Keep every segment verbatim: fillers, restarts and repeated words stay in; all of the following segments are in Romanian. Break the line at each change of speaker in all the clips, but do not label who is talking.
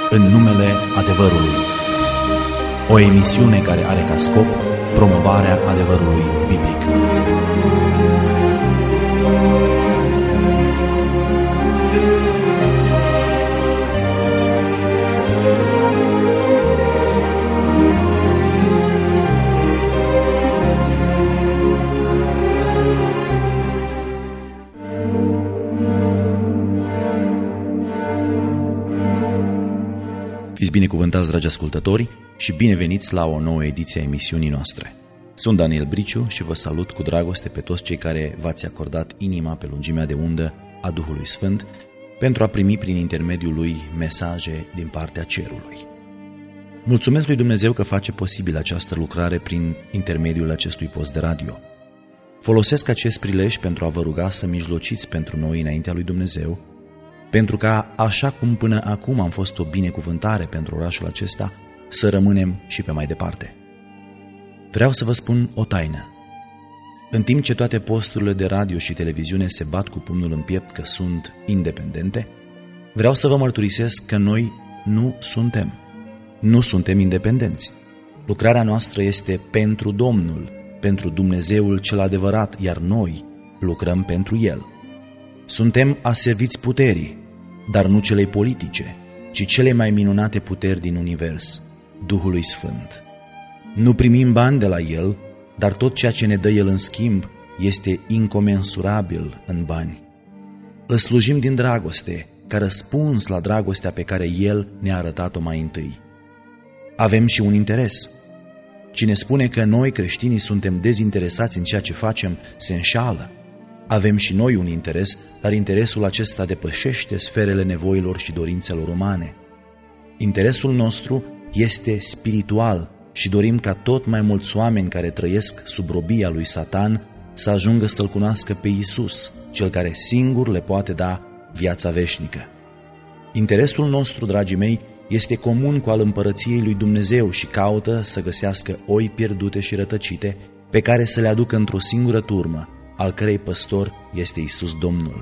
În numele adevărului. O emisiune care are ca scop promovarea adevărului biblic. Fiți binecuvântați, dragi ascultători, și bineveniți la o nouă ediție a emisiunii noastre. Sunt Daniel Briciu și vă salut cu dragoste pe toți cei care v-ați acordat inima pe lungimea de undă a Duhului Sfânt pentru a primi prin intermediul lui mesaje din partea cerului. Mulțumesc lui Dumnezeu că face posibil această lucrare prin intermediul acestui post de radio. Folosesc acest prilej pentru a vă ruga să mijlociți pentru noi înaintea lui Dumnezeu, pentru ca, așa cum până acum am fost o binecuvântare pentru orașul acesta, să rămânem și pe mai departe. Vreau să vă spun o taină. În timp ce toate posturile de radio și televiziune se bat cu pumnul în piept că sunt independente, vreau să vă mărturisesc că noi nu suntem. Nu suntem independenți. Lucrarea noastră este pentru Domnul, pentru Dumnezeul cel adevărat, iar noi lucrăm pentru El. Suntem aserviți puterii, dar nu celei politice, ci cele mai minunate puteri din univers, Duhului Sfânt. Nu primim bani de la El, dar tot ceea ce ne dă El în schimb este incomensurabil în bani. Îl slujim din dragoste, ca răspuns la dragostea pe care El ne-a arătat-o mai întâi. Avem și un interes. Cine spune că noi, creștinii, suntem dezinteresați în ceea ce facem, se înșală. Avem și noi un interes, dar interesul acesta depășește sferele nevoilor și dorințelor umane. Interesul nostru este spiritual și dorim ca tot mai mulți oameni care trăiesc sub robia lui Satan să ajungă să-L cunoască pe Iisus, Cel care singur le poate da viața veșnică. Interesul nostru, dragii mei, este comun cu al împărăției lui Dumnezeu și caută să găsească oi pierdute și rătăcite pe care să le aducă într-o singură turmă, al cărei păstor este Iisus Domnul.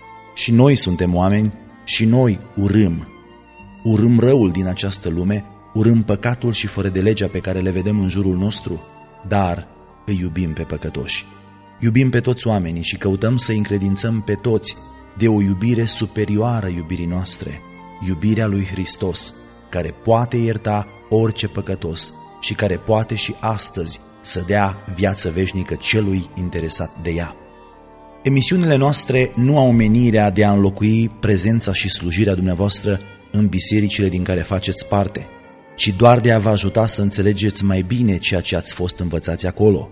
Și noi suntem oameni și noi urâm. Urâm răul din această lume, urâm păcatul și fără de legea pe care le vedem în jurul nostru, dar îi iubim pe păcătoși. Iubim pe toți oamenii și căutăm să încredințăm pe toți de o iubire superioară iubirii noastre, iubirea lui Hristos, care poate ierta orice păcătos și care poate și astăzi să dea viață veșnică celui interesat de ea. Emisiunile noastre nu au menirea de a înlocui prezența și slujirea dumneavoastră în bisericile din care faceți parte, ci doar de a vă ajuta să înțelegeți mai bine ceea ce ați fost învățați acolo.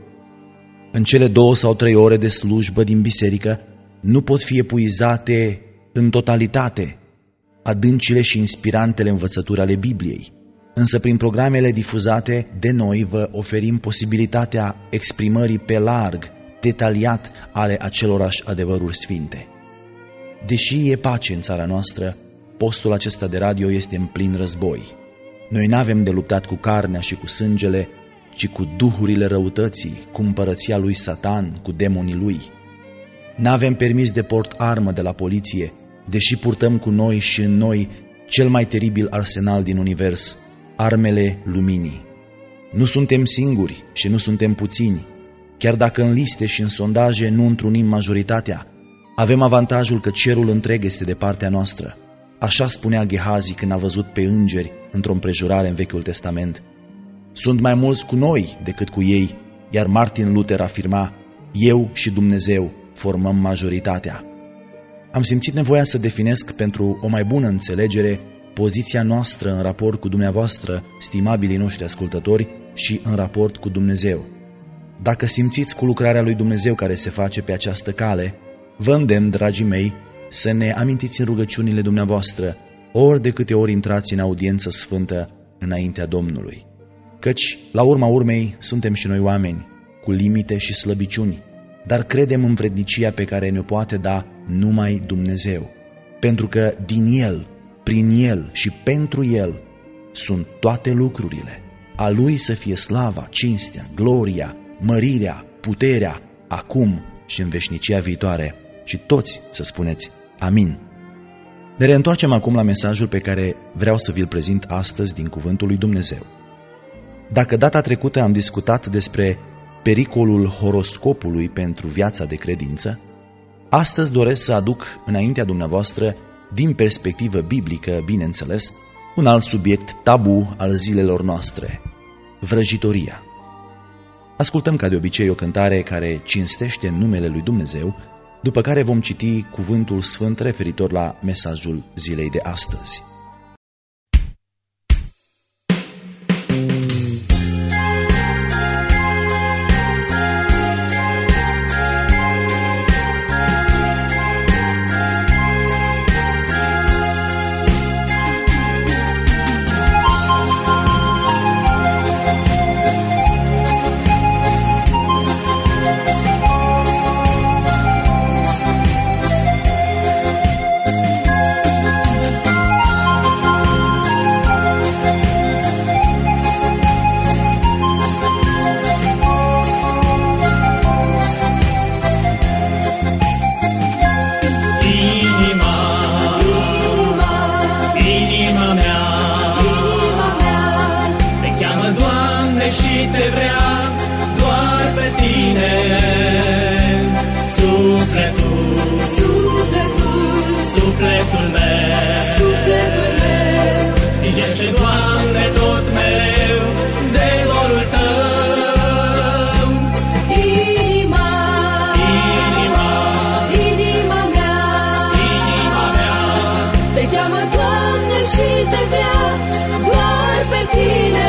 În cele două sau trei ore de slujbă din biserică nu pot fi epuizate în totalitate adâncile și inspirantele învățături ale Bibliei. Însă prin programele difuzate de noi vă oferim posibilitatea exprimării pe larg, detaliat, ale acelorași adevăruri sfinte. Deși e pace în țara noastră, postul acesta de radio este în plin război. Noi n-avem de luptat cu carnea și cu sângele, ci cu duhurile răutății, cu împărăția lui Satan, cu demonii lui. N-avem permis de port armă de la poliție, deși purtăm cu noi și în noi cel mai teribil arsenal din univers, armele luminii. Nu suntem singuri și nu suntem puțini. Chiar dacă în liste și în sondaje nu întrunim majoritatea, avem avantajul că cerul întreg este de partea noastră. Așa spunea Gehazi când a văzut pe îngeri într-o împrejurare în Vechiul Testament. Sunt mai mulți cu noi decât cu ei, iar Martin Luther afirma: eu și Dumnezeu formăm majoritatea. Am simțit nevoia să definesc pentru o mai bună înțelegere poziția noastră în raport cu dumneavoastră, stimabilii noștri ascultători, și în raport cu Dumnezeu. Dacă simțiți cu lucrarea lui Dumnezeu care se face pe această cale, vă îndemn, dragii mei, să ne amintiți în rugăciunile dumneavoastră, ori de câte ori intrați în audiență sfântă înaintea Domnului. Căci, la urma urmei, suntem și noi oameni, cu limite și slăbiciuni, dar credem în vrednicia pe care ne-o poate da numai Dumnezeu, pentru că din El, prin El și pentru El sunt toate lucrurile. A Lui să fie slava, cinstea, gloria, mărirea, puterea, acum și în veșnicia viitoare. Și toți să spuneți amin. Ne reîntoarcem acum la mesajul pe care vreau să vi-l prezint astăzi din Cuvântul lui Dumnezeu. Dacă data trecută am discutat despre pericolul horoscopului pentru viața de credință, astăzi doresc să aduc înaintea dumneavoastră, din perspectivă biblică, bineînțeles, un alt subiect tabu al zilelor noastre, vrăjitoria. Ascultăm ca de obicei o cântare care cinstește numele lui Dumnezeu, după care vom citi cuvântul sfânt referitor la mesajul zilei de astăzi.
Și te vrea doar pe tine. Sufletul, sufletul, sufletul meu, sufletul meu, tingește, Doamne, tot mereu de dorul Tău. Inima, inima, inima mea, inima mea, te cheamă, Doamne, și te vrea doar pe tine.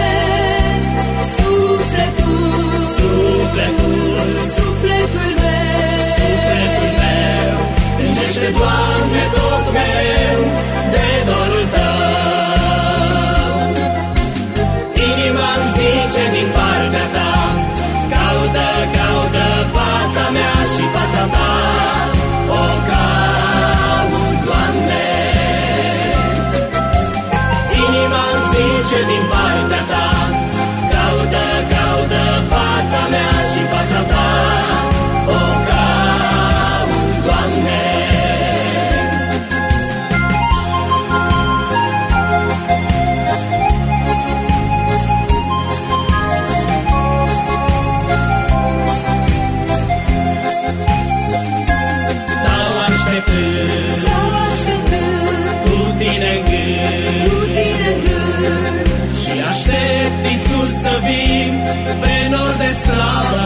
Sufletul, sufletul meu, sufletul meu, tângește, Doamne, tot mereu de dorul Tău. Inima-mi zice din partea Ta, caută, caută fața mea și fața Ta, o caut, Doamne. Inima-mi zice din partea Ta, caută, caută fața mea și fața Ta, o caut, Doamne. Stau așteptând, stau așteptând, cu Tine în gând, cu Tine în gând, și aștept, Iisus, să vin pe nor de slavă.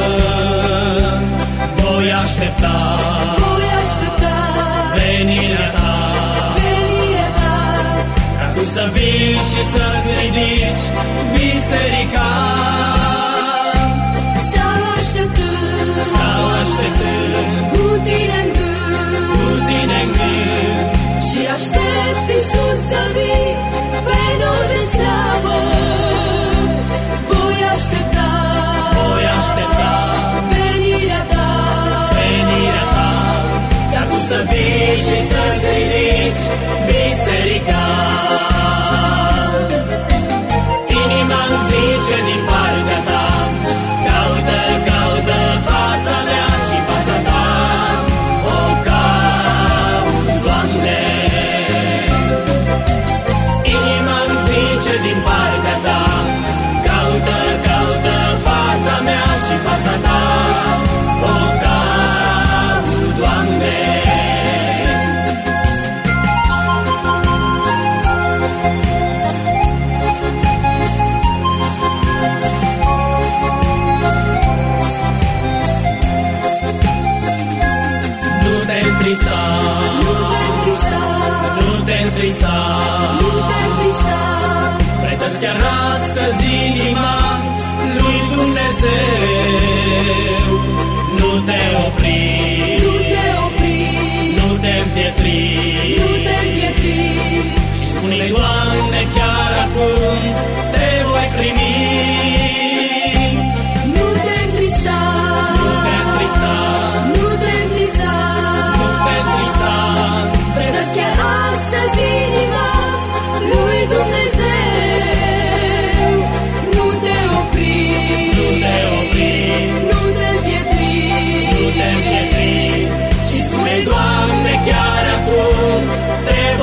Voi aștepta, voi aștepta venirea Ta, venirea Ta, ca Tu să vii și să-ți ridici biserica. Stau așteptând, stau așteptând, cu Tine în gând, cu Tine în gând, și aștept, Iisus, să vii pe nor de slavă. Voi aștepta, voi aștepta venirea Ta, venirea Ta, ca Tu să vii și să-ți ridici biserica. Inima-mi zice din partea Ta, caută, caută fața mea și fața Ta, o caut, Doamne. Inima-mi zice din partea Ta, caută, caută fața mea și fața Ta, o caut, Doamne. Nu te întrista, nu te întrista, nu te întrista, nu te întrista, predă-ți chiar astăzi inima lui Dumnezeu. Nu te opri, nu te opri, nu te împietri, nu te împietri, și spune-i, Doamne, chiar acum te voi primi. Nu te întrista, nu te întrista, nu te întrista, nu te întrista, predă-ți chiar astăzi inima lui Dumnezeu. Nu te opri, nu te opri, nu te împietri, nu te împietri, și spune, Doamne, chiar acum te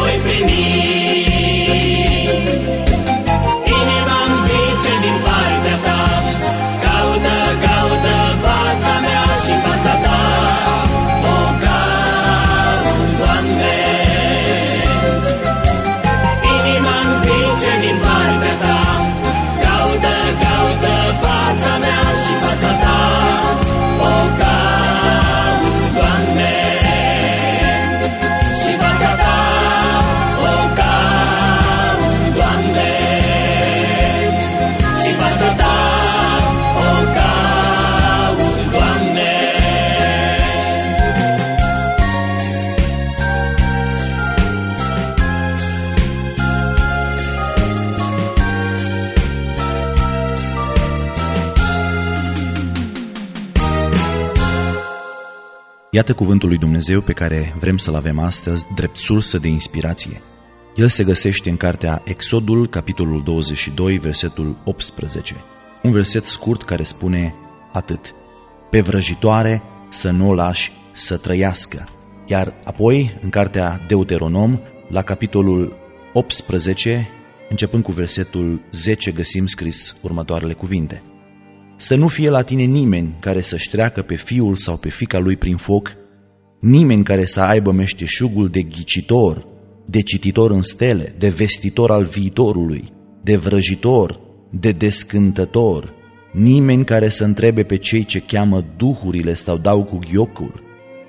Iată cuvântul lui Dumnezeu pe care vrem să-l avem astăzi drept sursă de inspirație. El se găsește în cartea Exodul, capitolul douăzeci și doi, versetul optsprezece. Un verset scurt care spune atât: pe vrăjitoare să nu o lași să trăiască. Iar apoi, în cartea Deuteronom, la capitolul optsprezece, începând cu versetul zece, găsim scris următoarele cuvinte: să nu fie la tine nimeni care să-și treacă pe fiul sau pe fiica lui prin foc, nimeni care să aibă meșteșugul de ghicitor, de cititor în stele, de vestitor al viitorului, de vrăjitor, de descântător, nimeni care să întrebe pe cei ce cheamă duhurile sau dau cu ghiocul,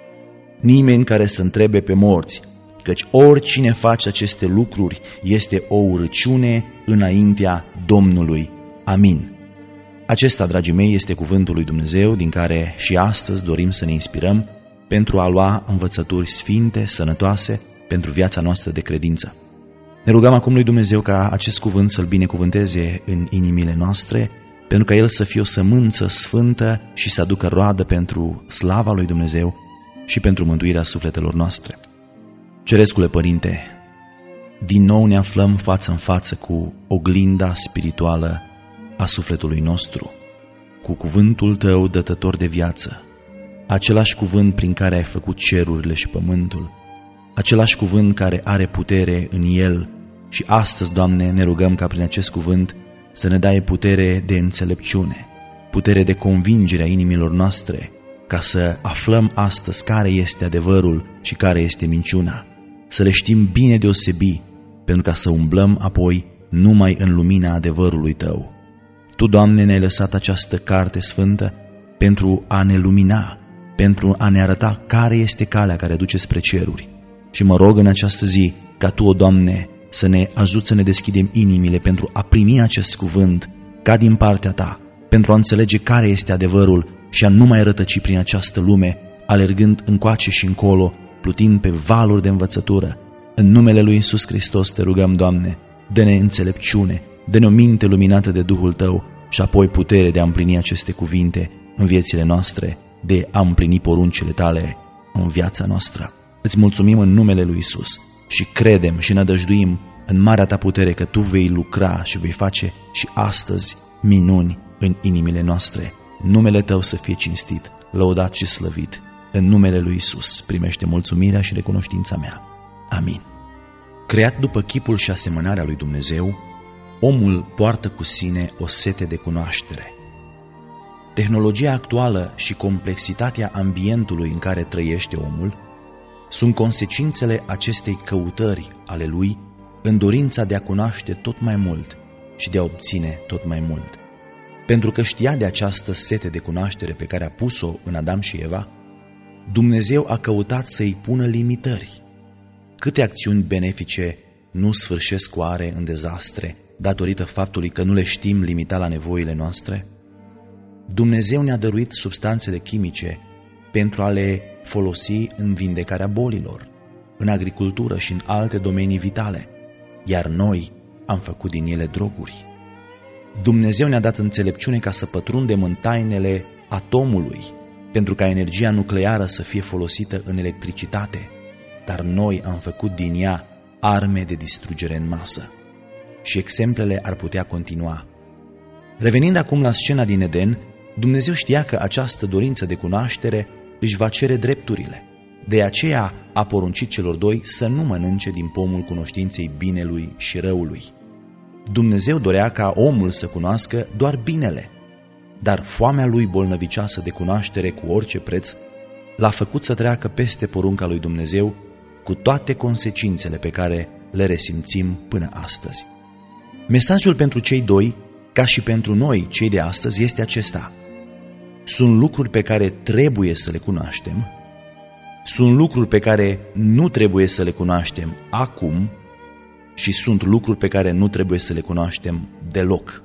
nimeni care să întrebe pe morți, căci oricine face aceste lucruri este o urăciune înaintea Domnului. Amin. Acesta, dragii mei, este cuvântul lui Dumnezeu din care și astăzi dorim să ne inspirăm pentru a lua învățături sfinte, sănătoase pentru viața noastră de credință. Ne rugăm acum lui Dumnezeu ca acest cuvânt să-l binecuvânteze în inimile noastre, pentru ca el să fie o sămânță sfântă și să aducă roadă pentru slava lui Dumnezeu și pentru mântuirea sufletelor noastre. Cerescule Părinte, din nou ne aflăm față în față cu oglinda spirituală a sufletului nostru, cu cuvântul Tău dătător de viață, același cuvânt prin care ai făcut cerurile și pământul, același cuvânt care are putere în el și astăzi, Doamne, ne rugăm ca prin acest cuvânt să ne dai putere de înțelepciune, putere de convingere a inimilor noastre, ca să aflăm astăzi care este adevărul și care este minciuna, să le știm bine deosebi, pentru ca să umblăm apoi numai în lumina adevărului Tău. Tu, Doamne, ne-ai lăsat această carte sfântă pentru a ne lumina, pentru a ne arăta care este calea care duce spre ceruri. Și mă rog în această zi ca Tu, o Doamne, să ne ajuți să ne deschidem inimile pentru a primi acest cuvânt ca din partea Ta, pentru a înțelege care este adevărul și a nu mai rătăci prin această lume, alergând încoace și încolo, plutind pe valuri de învățătură. În numele lui Iisus Hristos Te rugăm, Doamne, dă-ne înțelepciune, dă-ne o minte luminată de Duhul Tău și apoi putere de a împlini aceste cuvinte în viețile noastre, de a împlini poruncile Tale în viața noastră. Îți mulțumim în numele lui Iisus și credem și nădăjduim în marea Ta putere că Tu vei lucra și vei face și astăzi minuni în inimile noastre. Numele Tău să fie cinstit, lăudat și slăvit. În numele lui Iisus primește mulțumirea și recunoștința mea. Amin. Creat după chipul și asemănarea lui Dumnezeu, omul poartă cu sine o sete de cunoaștere. Tehnologia actuală și complexitatea ambientului în care trăiește omul sunt consecințele acestei căutări ale lui în dorința de a cunoaște tot mai mult și de a obține tot mai mult. Pentru că știa de această sete de cunoaștere pe care a pus-o în Adam și Eva, Dumnezeu a căutat să-i pună limitări. Câte acțiuni benefice nu sfârșesc oare în dezastre datorită faptului că nu le știm limita la nevoile noastre? Dumnezeu ne-a dăruit substanțele chimice pentru a le folosi în vindecarea bolilor, în agricultură și în alte domenii vitale, iar noi am făcut din ele droguri. Dumnezeu ne-a dat înțelepciune ca să pătrundem în tainele atomului, pentru ca energia nucleară să fie folosită în electricitate, dar noi am făcut din ea arme de distrugere în masă. Și exemplele ar putea continua. Revenind acum la scena din Eden, Dumnezeu știa că această dorință de cunoaștere își va cere drepturile. De aceea a poruncit celor doi să nu mănânce din pomul cunoștinței binelui și răului. Dumnezeu dorea ca omul să cunoască doar binele, dar foamea lui bolnăvicioasă de cunoaștere cu orice preț l-a făcut să treacă peste porunca lui Dumnezeu cu toate consecințele pe care le resimțim până astăzi. Mesajul pentru cei doi, ca și pentru noi, cei de astăzi, este acesta. Sunt lucruri pe care trebuie să le cunoaștem, sunt lucruri pe care nu trebuie să le cunoaștem acum și sunt lucruri pe care nu trebuie să le cunoaștem deloc.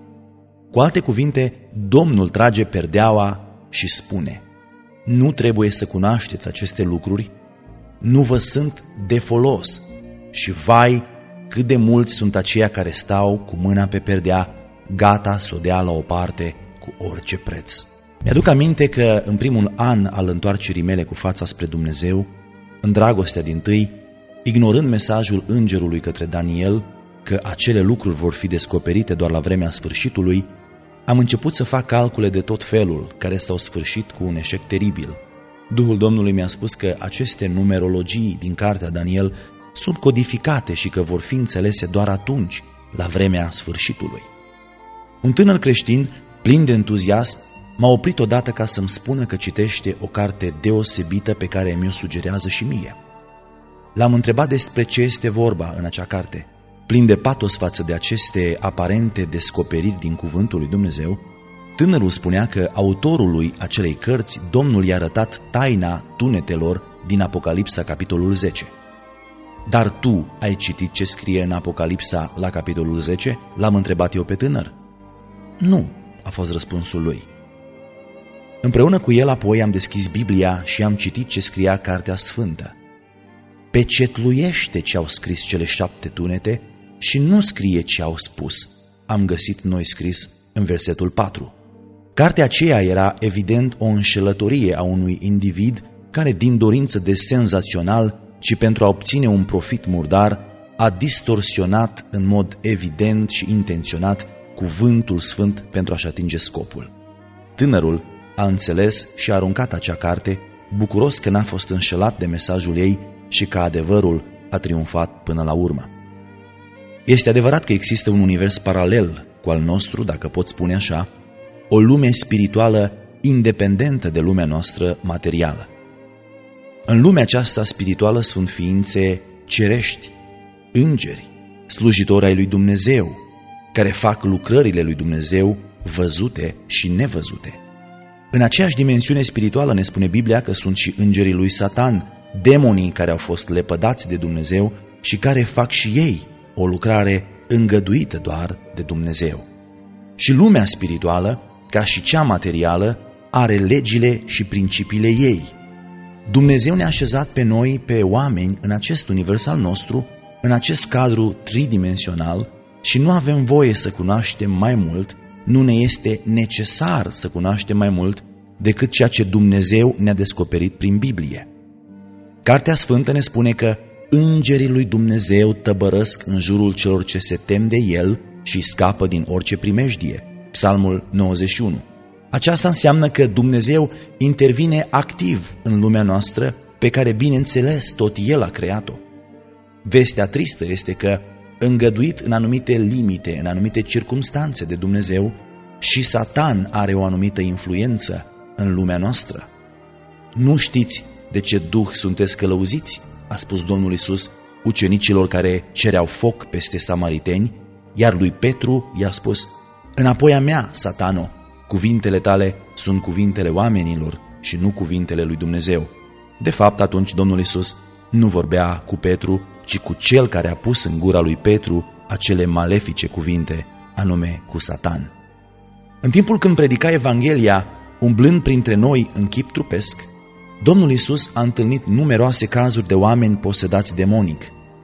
Cu alte cuvinte, Domnul trage perdeaua și spune: nu trebuie să cunoașteți aceste lucruri, nu vă sunt de folos și vai cât de mulți sunt aceia care stau cu mâna pe perdea, gata să o dea la o parte cu orice preț. Mi-aduc aminte că în primul an al întoarcerii mele cu fața spre Dumnezeu, în dragostea dintâi, ignorând mesajul îngerului către Daniel că acele lucruri vor fi descoperite doar la vremea sfârșitului, am început să fac calcule de tot felul, care s-au sfârșit cu un eșec teribil. Duhul Domnului mi-a spus că aceste numerologii din cartea Daniel sunt codificate și că vor fi înțelese doar atunci, la vremea sfârșitului. Un tânăr creștin, plin de entuziasm, m-a oprit odată ca să-mi spună că citește o carte deosebită pe care mi-o sugerează și mie. L-am întrebat despre ce este vorba în acea carte. Plin de patos față de aceste aparente descoperiri din cuvântul lui Dumnezeu, tânărul spunea că autorului acelei cărți, Domnul i-a arătat taina tunetelor din Apocalipsa, capitolul zece. Dar tu ai citit ce scrie în Apocalipsa la capitolul zece? L-am întrebat eu pe tânăr. Nu, a fost răspunsul lui. Împreună cu el apoi am deschis Biblia și am citit ce scria Cartea Sfântă. Pecetluiește ce au scris cele șapte tunete și nu scrie ce au spus, am găsit noi scris în versetul patru. Cartea aceea era evident o înșelătorie a unui individ care, din dorință de senzațional, ci pentru a obține un profit murdar, a distorsionat în mod evident și intenționat cuvântul sfânt pentru a-și atinge scopul. Tânărul a înțeles și a aruncat acea carte, bucuros că n-a fost înșelat de mesajul ei și că adevărul a triumfat până la urmă. Este adevărat că există un univers paralel cu al nostru, dacă pot spune așa, o lume spirituală independentă de lumea noastră materială. În lumea aceasta spirituală sunt ființe cerești, îngeri, slujitori ai lui Dumnezeu, care fac lucrările lui Dumnezeu văzute și nevăzute. În aceeași dimensiune spirituală ne spune Biblia că sunt și îngerii lui Satan, demonii care au fost lepădați de Dumnezeu și care fac și ei o lucrare îngăduită doar de Dumnezeu. Și lumea spirituală, ca și cea materială, are legile și principiile ei. Dumnezeu ne-a așezat pe noi, pe oameni, în acest univers al nostru, în acest cadru tridimensional și nu avem voie să cunoaștem mai mult, nu ne este necesar să cunoaștem mai mult decât ceea ce Dumnezeu ne-a descoperit prin Biblie. Cartea Sfântă ne spune că îngerii lui Dumnezeu tăbărăsc în jurul celor ce se tem de El și scapă din orice primejdie. Psalmul nouăzeci și unu. Aceasta înseamnă că Dumnezeu intervine activ în lumea noastră, pe care, bineînțeles, tot El a creat-o. Vestea tristă este că, îngăduit în anumite limite, în anumite circumstanțe de Dumnezeu, și Satan are o anumită influență în lumea noastră. Nu știți de ce duh sunteți călăuziți, a spus Domnul Iisus ucenicilor care cereau foc peste samariteni, iar lui Petru i-a spus: înapoi a mea, Satano, cuvintele tale sunt cuvintele oamenilor și nu cuvintele lui Dumnezeu. De fapt, atunci Domnul Iisus nu vorbea cu Petru, ci cu cel care a pus în gura lui Petru acele malefice cuvinte, anume cu Satan. În timpul când predica Evanghelia, umblând printre noi în chip trupesc, Domnul Iisus a întâlnit numeroase cazuri de oameni posedați demonic.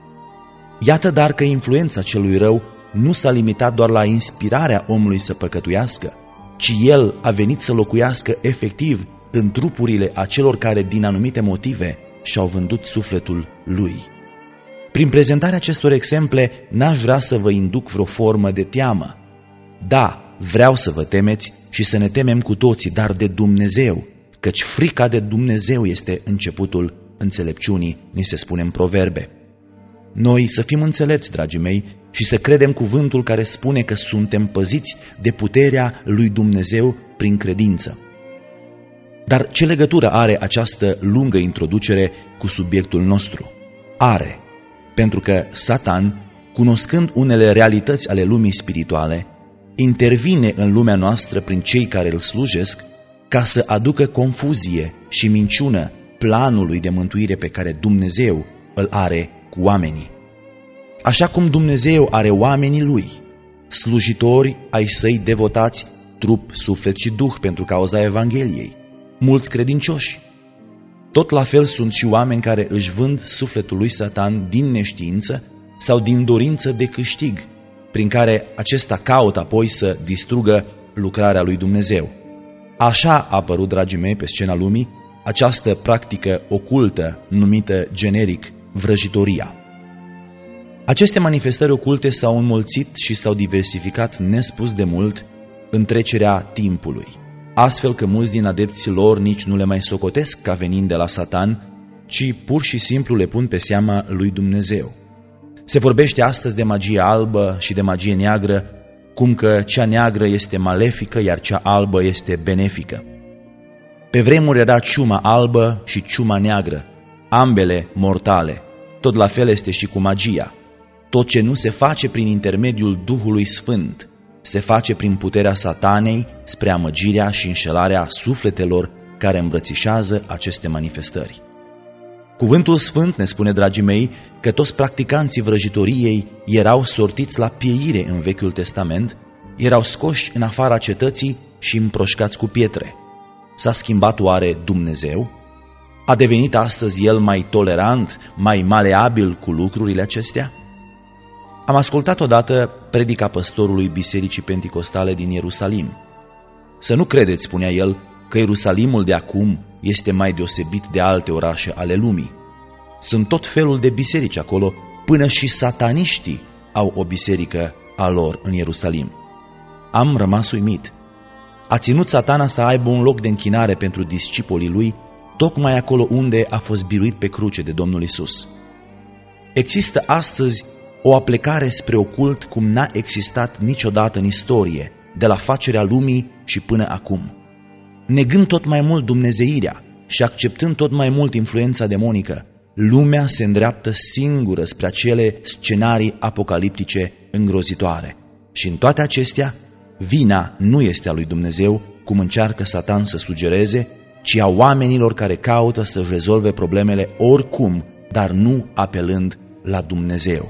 Iată dar că influența celui rău nu s-a limitat doar la inspirarea omului să păcătuiască, ci el a venit să locuiască efectiv în trupurile acelor care, din anumite motive, și-au vândut sufletul lui. Prin prezentarea acestor exemple, n-aș vrea să vă induc vreo formă de teamă. Da, vreau să vă temeți și să ne temem cu toții, dar de Dumnezeu, căci frica de Dumnezeu este începutul înțelepciunii, ni se spune în Proverbe. Noi să fim înțelepți, dragii mei, și să credem cuvântul care spune că suntem păziți de puterea lui Dumnezeu prin credință. Dar ce legătură are această lungă introducere cu subiectul nostru? Are, pentru că Satan, cunoscând unele realități ale lumii spirituale, intervine în lumea noastră prin cei care îl slujesc ca să aducă confuzie și minciună planului de mântuire pe care Dumnezeu îl are cu oamenii. Așa cum Dumnezeu are oamenii Lui, slujitori ai Săi devotați, trup, suflet și duh pentru cauza Evangheliei, mulți credincioși. Tot la fel sunt și oameni care își vând sufletul lui Satan din neștiință sau din dorință de câștig, prin care acesta caută apoi să distrugă lucrarea lui Dumnezeu. Așa a apărut, dragii mei, pe scena lumii această practică ocultă numită generic vrăjitoria. Aceste manifestări oculte s-au înmulțit și s-au diversificat nespus de mult în trecerea timpului, astfel că mulți din adepții lor nici nu le mai socotesc ca venind de la Satan, ci pur și simplu le pun pe seama lui Dumnezeu. Se vorbește astăzi de magie albă și de magie neagră, cum că cea neagră este malefică, iar cea albă este benefică. Pe vremuri era ciuma albă și ciuma neagră, ambele mortale. Tot la fel este și cu magia. Tot ce nu se face prin intermediul Duhului Sfânt, se face prin puterea Satanei spre amăgirea și înșelarea sufletelor care îmbrățișează aceste manifestări. Cuvântul Sfânt ne spune, dragii mei, că toți practicanții vrăjitoriei erau sortiți la pieire în Vechiul Testament, erau scoși în afara cetății și împroșcați cu pietre. S-a schimbat oare Dumnezeu? A devenit astăzi El mai tolerant, mai maleabil cu lucrurile acestea? Am ascultat odată predica păstorului Bisericii Penticostale din Ierusalim. Să nu credeți, spunea el, că Ierusalimul de acum este mai deosebit de alte orașe ale lumii. Sunt tot felul de biserici acolo, până și sataniștii au o biserică a lor în Ierusalim. Am rămas uimit. A ținut Satana să aibă un loc de închinare pentru discipolii lui, tocmai acolo unde a fost biruit pe cruce de Domnul Isus. Există astăzi o aplecare spre ocult cum n-a existat niciodată în istorie, de la facerea lumii și până acum. Negând tot mai mult dumnezeirea și acceptând tot mai mult influența demonică, lumea se îndreaptă singură spre acele scenarii apocaliptice îngrozitoare. Și în toate acestea, vina nu este a lui Dumnezeu, cum încearcă Satan să sugereze, ci a oamenilor care caută să-și rezolve problemele oricum, dar nu apelând la Dumnezeu.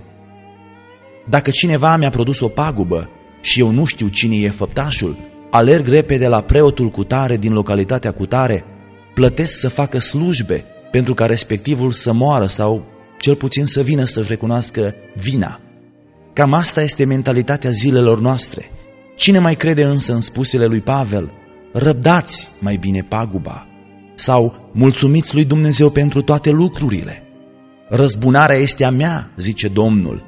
Dacă cineva mi-a produs o pagubă și eu nu știu cine e făptașul, alerg repede la preotul cutare din localitatea cutare, plătesc să facă slujbe pentru ca respectivul să moară sau cel puțin să vină să-și recunoască vina. Cam asta este mentalitatea zilelor noastre. Cine mai crede însă în spusele lui Pavel? Răbdați mai bine paguba sau mulțumiți lui Dumnezeu pentru toate lucrurile. Răzbunarea este a mea, zice Domnul.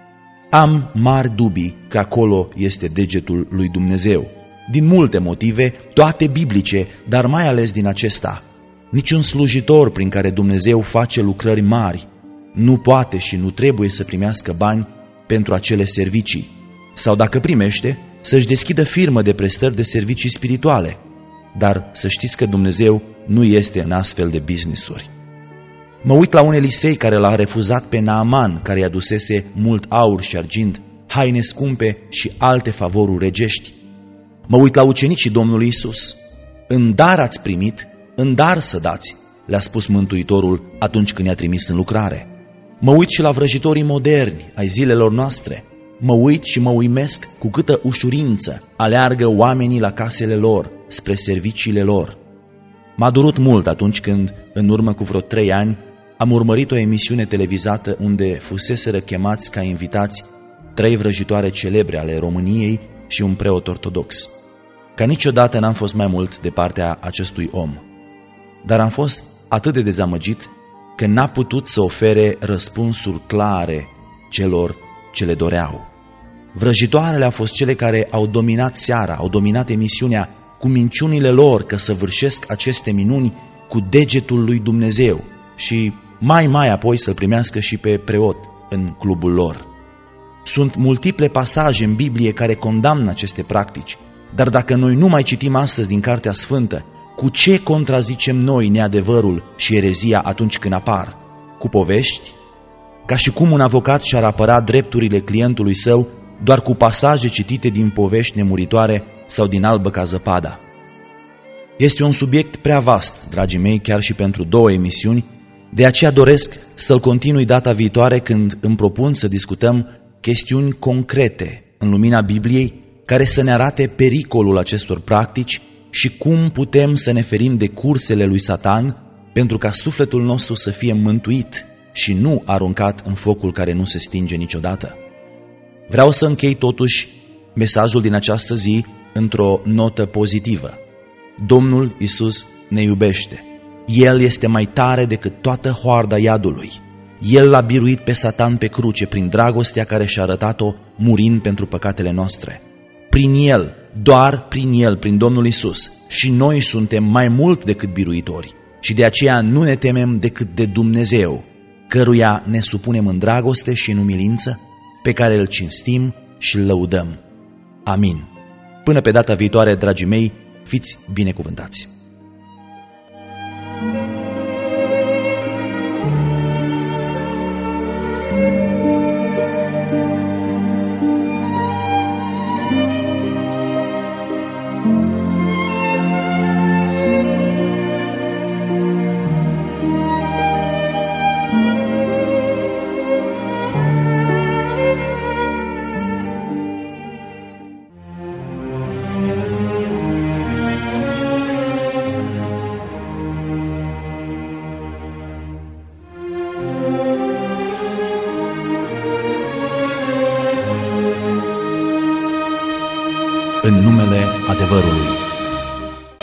Am mari dubii că acolo este degetul lui Dumnezeu. Din multe motive, toate biblice, dar mai ales din acesta. Niciun slujitor prin care Dumnezeu face lucrări mari nu poate și nu trebuie să primească bani pentru acele servicii. Sau dacă primește, să-și deschidă firmă de prestări de servicii spirituale. Dar să știți că Dumnezeu nu este în astfel de business-uri. Mă uit la un Elisei care l-a refuzat pe Naaman, care i-a dusese mult aur și argint, haine scumpe și alte favoruri regești. Mă uit la ucenicii Domnului Isus. În dar ați primit, în dar să dați, le-a spus Mântuitorul atunci când i-a trimis în lucrare. Mă uit și la vrăjitorii moderni ai zilelor noastre. Mă uit și mă uimesc cu câtă ușurință aleargă oamenii la casele lor, spre serviciile lor. M-a durut mult atunci când, în urmă cu vreo trei ani, am urmărit o emisiune televizată unde fuseseră chemați ca invitați trei vrăjitoare celebre ale României și un preot ortodox. Ca niciodată n-am fost mai mult de partea acestui om, dar am fost atât de dezamăgit că n-a putut să ofere răspunsuri clare celor ce le doreau. Vrăjitoarele au fost cele care au dominat seara, au dominat emisiunea cu minciunile lor că săvârșesc aceste minuni cu degetul lui Dumnezeu și mai mai apoi să-l primească și pe preot în clubul lor. Sunt multiple pasaje în Biblie care condamnă aceste practici, dar dacă noi nu mai citim astăzi din Cartea Sfântă, cu ce contrazicem noi neadevărul și erezia atunci când apar? Cu povești? Ca și cum un avocat și-ar apăra drepturile clientului său doar cu pasaje citite din povești nemuritoare sau din Albă ca zăpada. Este un subiect prea vast, dragii mei, chiar și pentru două emisiuni, de aceea doresc să-l continui data viitoare când îmi propun să discutăm chestiuni concrete în lumina Bibliei care să ne arate pericolul acestor practici și cum putem să ne ferim de cursele lui Satan pentru ca sufletul nostru să fie mântuit și nu aruncat în focul care nu se stinge niciodată. Vreau să închei totuși mesajul din această zi într-o notă pozitivă. Domnul Iisus ne iubește. El este mai tare decât toată hoarda iadului. El l-a biruit pe Satan pe cruce prin dragostea care și-a arătat-o murind pentru păcatele noastre. Prin El, doar prin El, prin Domnul Iisus, și noi suntem mai mult decât biruitori și de aceea nu ne temem decât de Dumnezeu, căruia ne supunem în dragoste și în umilință, pe care îl cinstim și îl lăudăm. Amin. Până pe data viitoare, dragii mei, fiți binecuvântați! În numele adevărului.